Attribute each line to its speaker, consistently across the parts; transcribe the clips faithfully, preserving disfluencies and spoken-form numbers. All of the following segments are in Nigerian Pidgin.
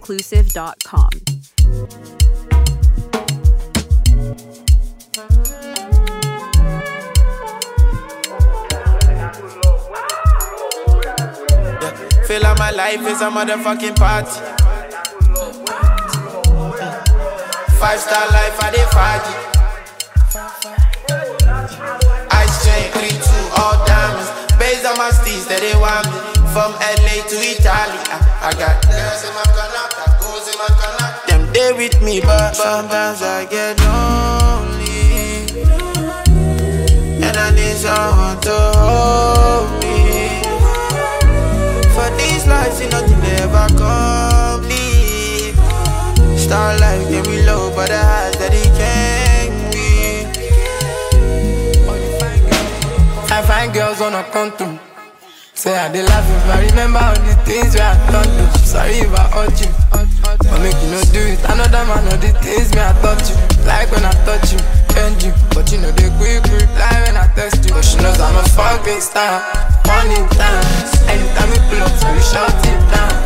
Speaker 1: inclusive dot com.
Speaker 2: Feel like my life is a motherfucking party. Five star life, I dey party. Ice chain, three two, all diamonds. Based on my steez that they want me. From L A to Italy, I, I got girls in my corner, got goals in my corner. Them they with me, but sometimes I get lonely, and I need someone to hold me. For these lives, you nothing they ever complete. Star life can be low, but the highs that it can be.
Speaker 3: I find girls on a contour. Say I dey laugh if I remember all the things where I done to. Sorry if I hurt you, but make you no do it. Another man know the things me I taught you. Like when I touch you, end you. But you know they quick reply when I text you. But she knows I'm a fucking star. Money time, anytime we pull up, so we shut it down.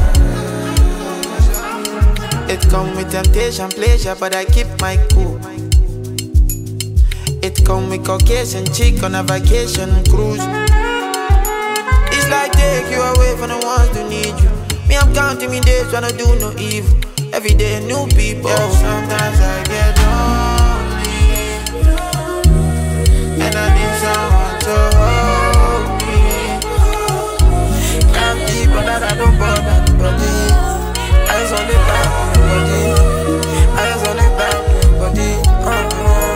Speaker 2: It come with temptation, pleasure, but I keep my cool. It come with Caucasian chick on a vacation cruise. It's like take you away from the ones who need you. Me, I'm counting me days when I do no evil. Every day new people. Yeah, sometimes I get lonely, and I need someone to hold me.
Speaker 3: Can't be bothered, I don't bother nobody. Eyes on the back of your body. Eyes on the back of your body. Uh-huh.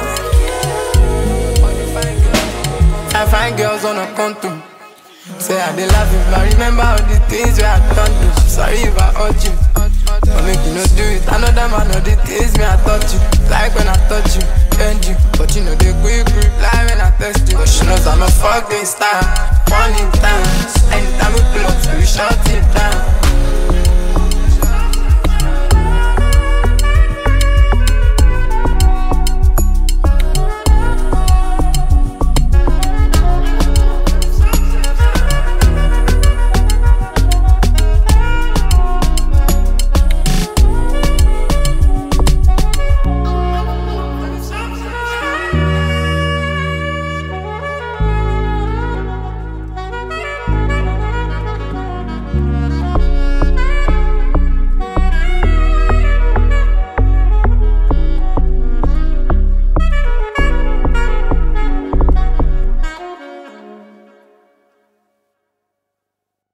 Speaker 3: I find girls on a contour. Say I dey laugh if I remember all the things where I done to. Sorry if I hurt you, but make you no do it. Another man know the things me I taught you. Like when I touch you, end you. But you know they quick reply when I text you. But she knows I'm a fucking star. Money time, anytime we pull up, so we shut it down.